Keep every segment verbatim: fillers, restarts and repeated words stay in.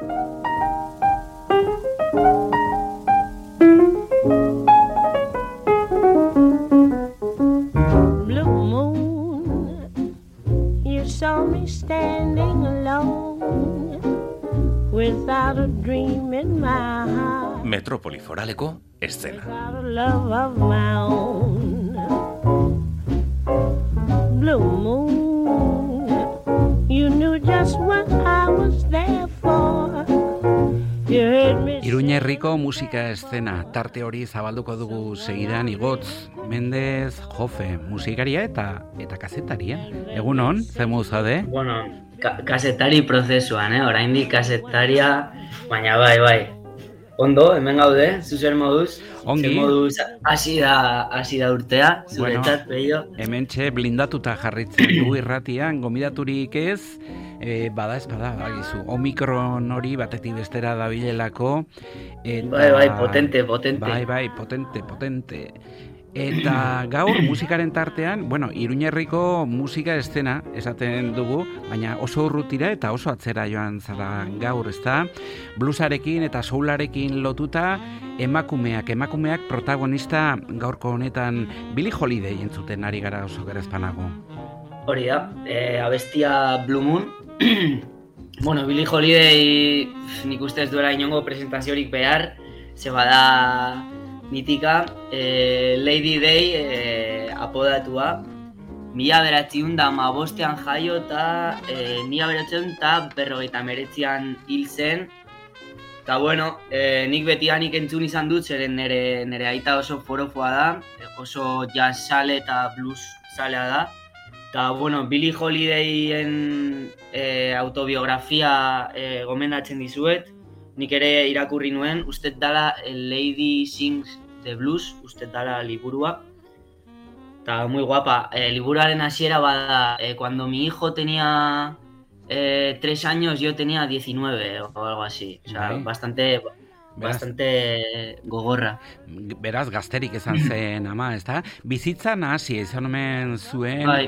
Saw me standing alone without a dream in my heart. Metrópoli Foraleko eszena. Without a love of my own. Blue moon, you knew just what I was there for. You heard me. Iruña herriko musika eszena tarte hori zabalduko dugu segidan Igotz Mendez Jofe, musikaria eta eta kazetaria. Egunon, ze moduz zaude? Bueno, ka- kazetari prozesuan, eh? Oraindik kazetaria, baina bai, bai. Ondo, hemen gaude, zu zer moduz? Ongi. Zer moduz hasi da, hasi da urtea, zuretzat, Bueno, bello. Hementxe blindatuta jarritzen dugu irratian, gomidaturik ez, e, bada ez bada, bagizu, omikron hori batetik bestera dabilelako. Eta, Bai, bai, potente, potente. Bai, bai, potente, potente. Eta gaur musikaren tartean, bueno, Iruña herriko musika eszena esaten dugu, baina oso urrutira eta oso atzera joan zara gaur, ezta? Bluesarekin eta soularekin lotuta emakumeak, emakumeak protagonista gaurko honetan Billie Holiday entzuten ari gara oso gerezpanago. Hori da, e, abestia Blue Moon. Bueno, Billie Holiday nik uste ez duela inongo presentaziorik behar, ze bada mitika, eh, Lady Day eh, apodatua, mila beratziun da hamabostean jaio eta eh, mila beratziun eta berrogeita meretzian hil zen. Eta bueno, eh, nik betianik entzun izan dut, zeren nire, nire aita oso forofoa da, oso jazz sale eta blues salea da. Eta bueno, Billie Holidayen eh, autobiografia eh, gomendatzen dizuet, nik ere irakurri nuen, uste dala Lady Sings the Blues, uste dala liburua. Eta muy guapa. Eh, liburuaren hasiera bada, eh, cuando mi hijo tenía eh, tres años, yo tenía diecinueve o algo así. O sea, Bai. bastante, Beraz- bastante gogorra. Beraz, gazterik izan zen ama, ezta? Bizitza nahasi izan omen zuen, Bai.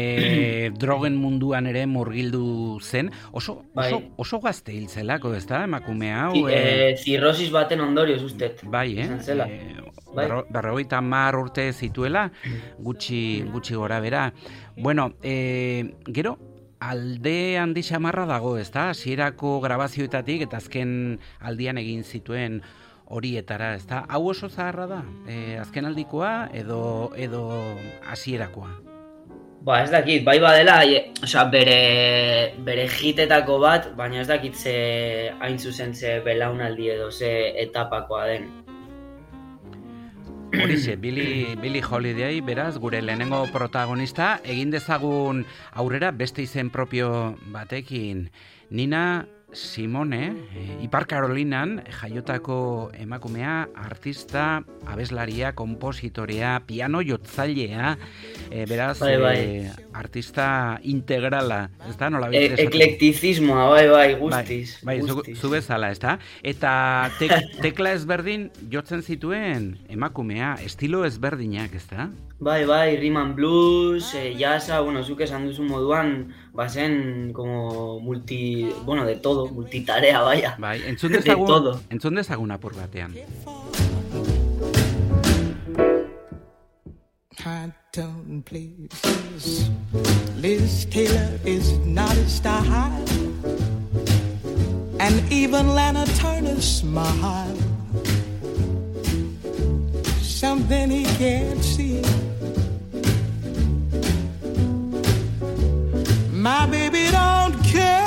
e, drogen munduan ere murgildu zen, oso, Bai. oso, oso gazte hil zelako, ezta? Emakume hau, Zi- e, eh, Zirrosis baten ondorioz ustet. bai, eh? izan zela. E, Bai. berro- berrogeita hamar urte zituela, gutxi, gutxi gora bera. Bueno, e, gero, alde handi xamarra dago, ezta? Hasierako grabazioetatik eta azken aldian egin zituen horietara, ezta? Hau oso zaharra da? E, azken aldikoa edo edo hasierakoa? Ba, ez dakit, bai badela, e, osea, bere, bere hitetako bat, baina ez dakit ze hain zuzen ze belaunaldi edo ze etapakoa den. Horixe, Billie, Billie Holiday, beraz, gure lehenengo protagonista, egin dezagun aurrera beste izen propio batekin. Nina Simone, e, Ipar Karolinan jaiotako emakumea, artista, abeslaria, kompositorea, piano jotzailea, e, beraz, Bai, bai. e, artista integrala, ez da, nola E, eklektizismoa, bai, bai, guztiz. Bai, bai zu, guztiz. zu bezala, ezta? Eta tek, tekla ezberdin jotzen zituen emakumea, estilo ezberdinak, ezta? Bai, bai, rhythm and blues, eh, jazza, bueno, zuk esan duzu moduan, bazen como multi, bueno, de todo, multitarea, vaya. Bai, entzun De dezagun, todo. entzun dezagun apur batean. High tone places. Liz Taylor is not a style, and even Lana Turner's smile, something he can't see. My baby don't care,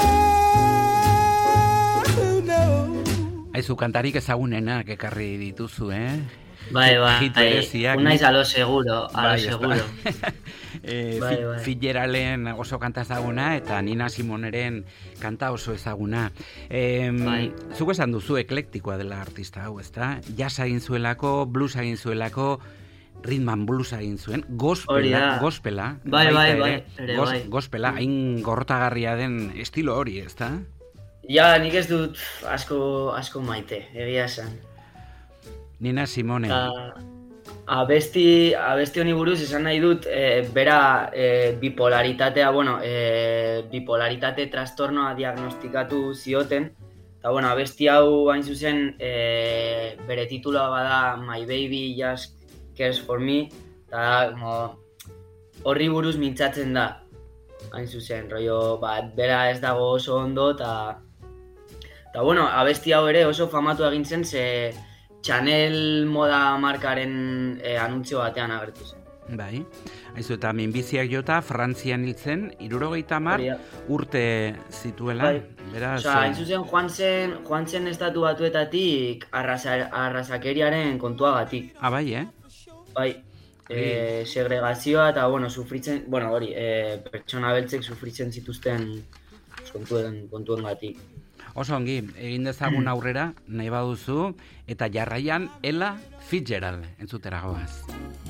no. Aizu, kantarik ezagunenak ekarri dituzu, eh? Bai, bai, Hit bai, bereziak, unaiz nik- a lo seguro, a lo Bai, ezta? seguro. e, Bai, Fi- bai. Fitzgeralden oso kanta ezaguna eta Nina Simoneren kanta oso ezaguna. E, Bai. Zuk esan duzu eklektikoa dela artista hau, ezta? Jazz egin zuelako, blues egin zuelako, rhythm and blues egin zuen, Hori gospela, da. gospela, Bai, baita bai, ere, bai, ere gos- bai. gospela, hain gorrotagarria den estilo hori, ezta? Ja, nik ez dut pff, asko, asko maite, egia esan. Nina Simone. Ta, abesti, abesti honi buruz esan nahi dut, e, bera e, bipolaritatea, bueno, e, bipolaritate trastornoa diagnostikatu zioten, Eta, bueno, abesti hau hain zuzen, e, bere titula bada My Baby Just Cares For Me, eta da, como, horri buruz mintzatzen da, hain zuzen, rollo, ba, bera ez dago oso ondo, eta, eta, bueno, abesti hau ere oso famatu egin zen, ze Chanel moda markaren e, anuntzio batean agertu zen. Bai, haizu eta minbiziak jota Frantzian hiltzen, hirurogeita hamar urte zituela. Bai. Beraz, Osa, hain zuzen joan zen, joan zen estatu batuetatik arrasa, arrasakeriaren kontuagatik. Ah, bai, eh? Bai, e, segregazioa eta, bueno, sufritzen, bueno, hori, e, pertsona beltzek sufritzen zituzten kontuen, kontuengatik. Oso ongi, egin dezagun aurrera, nahi baduzu, eta jarraian Ella Fitzgerald entzutera goaz.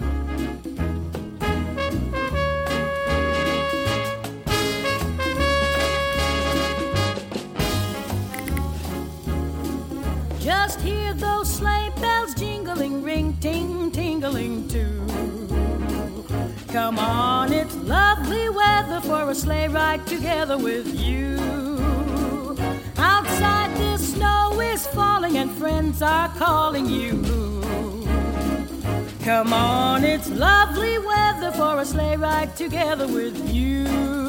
Just hear those sleigh bells jingling, ring, ting, tingling too. Come on, it's lovely weather for a sleigh ride together with you. Outside the snow is falling and friends are calling you. Come on, it's lovely weather for a sleigh ride together with you.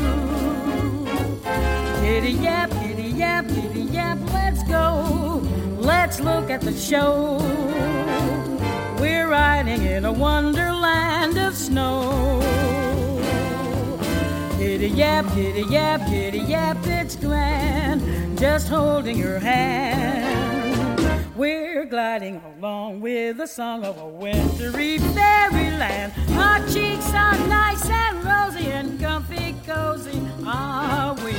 Giddy-yap, giddy-yap, giddy-yap, let's go. Let's look at the show. We're riding in a wonderland of snow. Giddy-yap, giddy-yap, giddy-yap, it's grand, just holding your hand. We're gliding along with the song of a wintry fairyland. Our cheeks are nice and rosy and comfy cozy are we.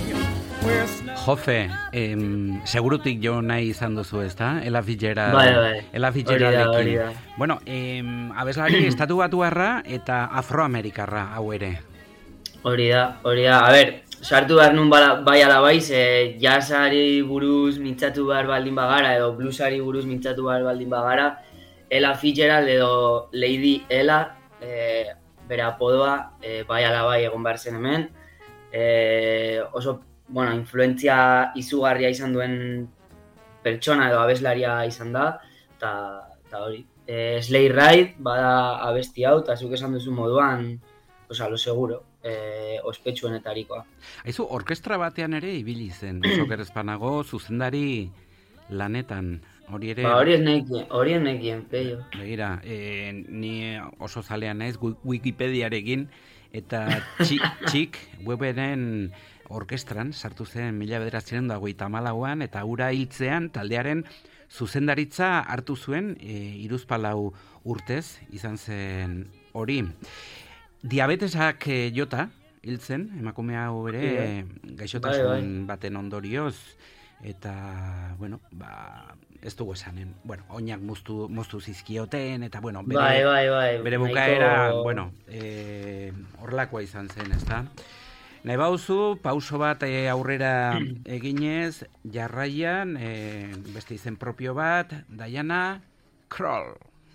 Jofe, em, segurutik jo nahi izan duzu, ezta? Ella Fitzgerald. Bai, bai. Ella Fitzgeraldekin. Bueno, em, abeslari estatu batuarra eta afroamerikarra hau ere. Hori da, hori da. A ber, sartu behar nun bai ala bai, ze jazzari buruz mintzatu behar baldin bagara, edo bluesari buruz mintzatu behar baldin bagara, Ella Fitzgerald edo Lady Ella, e, bere apodoa, e, bai ala bai egon behar zen hemen. E, oso bueno, influentzia izugarria izan duen pertsona edo abeslaria izan da, eta hori. E, Sleigh Ride bada abesti hau, eta zuk esan duzu moduan, oza, lo seguro, e, ospetsuenetarikoa. Haizu, orkestra batean ere ibili zen, oker ezpanago, zuzendari lanetan, hori ere... Ba, hori ez nekien, hori ez nekien, peio. Begira, e, ni oso zalean naiz Wikipediarekin, eta txik, txik weberen orkestran sartu zen mila bederatziehun eta hogeita hamalauan, eta hura hiltzean taldearen zuzendaritza hartu zuen e, hiruzpalau urtez izan zen hori. Diabetesak e, jota hiltzen, emakume hau ere gaixotasun bai, bai. baten ondorioz, eta, bueno, ba, ez dugu esanen, bueno, oinak moztu, moztu zizkioten, eta, bueno, bere, bai, bai, bai. bere bukaera, Naiko... bueno, e, horlakoa izan zen, ezta? Nahi bauzu, pauso bat e, aurrera eginez, jarraian, e, beste izen propio bat, Diana Krall.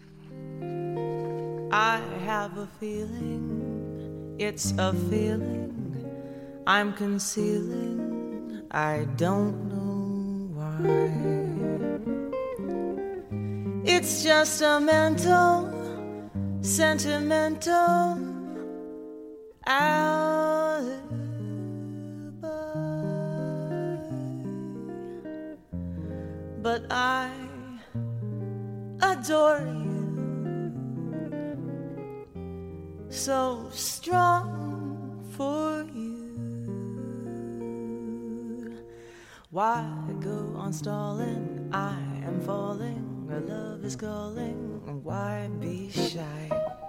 I have a feeling, it's a feeling I'm concealing, I don't know why. It's just a mental, sentimental alibi. But I adore you, so strong for you. Why go on stalling? I am falling, our love is calling. Why be shy?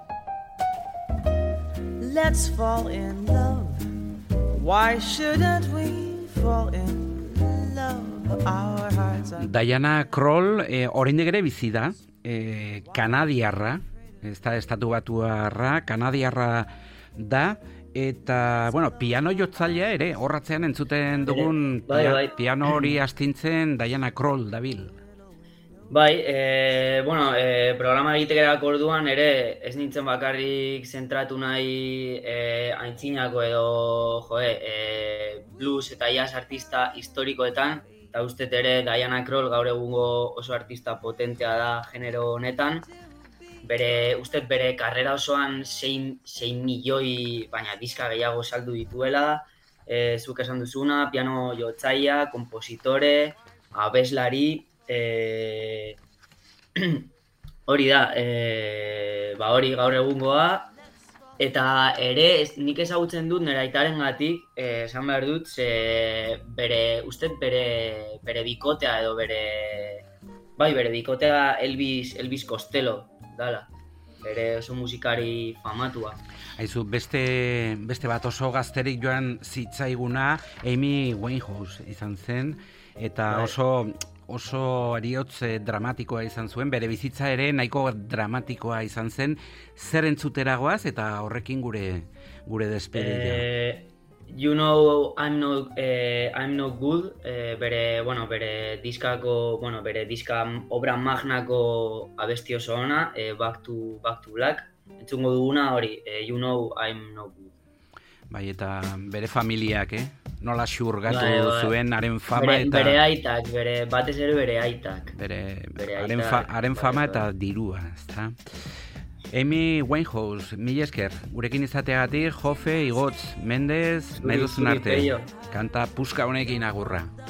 Let's fall in love. Why shouldn't we fall in love? Our hearts are... Diana Krall, eh, oraindik ere bizi da, eh, kanadiarra, ez da estatu batuarra, kanadiarra da, eta, bueno, piano jotzailea ere, horratzean entzuten dugun bai, bai. piano hori astintzen Diana Krall dabil. Bai, e, bueno, e, programa egitekerak orduan ere ez nintzen bakarrik zentratu nahi e, aintzinako edo joe, e, blues eta jazz artista historikoetan, eta uste ere Diana Krall gaur egungo oso artista potentea da genero honetan. Bere, uste bere karrera osoan sei milioi, baina diska gehiago saldu dituela, e, zuk esan duzuna, piano jotzaia, kompositore, abeslari, e, hori da, e, ba hori gaur egungoa, eta ere ez, nik ezagutzen dut nire aitarengatik, eh, esan behar dut, ze bere, uste bere, bere bikotea edo bere, bai, bere bikotea Elvis, Elvis Costello, dala, bere oso musikari famatua. Aizu, beste, beste bat oso gazterik joan zitzaiguna Amy Winehouse izan zen, eta bai. oso... oso ariotz dramatikoa izan zuen, bere bizitza ere nahiko dramatikoa izan zen, zer entzuteragoaz eta horrekin gure gure despedida. Eh, you know I'm no eh, I'm no good, eh, bere, bueno, bere diskako, bueno, bere diska obra magnako abesti oso ona, eh, Back to Back to Black. Entzungo duguna hori, eh, you know I'm no good. Bai, eta bere familiak, eh? Nola xurgatu bai, bai. zuen haren fama bere, eta... Bere aitak, bere, batez ere bere aitak. Bere, bere haren, aitak, fa, haren fama bai, eta dirua, ezta? Amy Winehouse, mila esker, gurekin izateagatik, Jofe, Igotz, Mendez, nahi duzun arte. Kanta puska honekin agurra.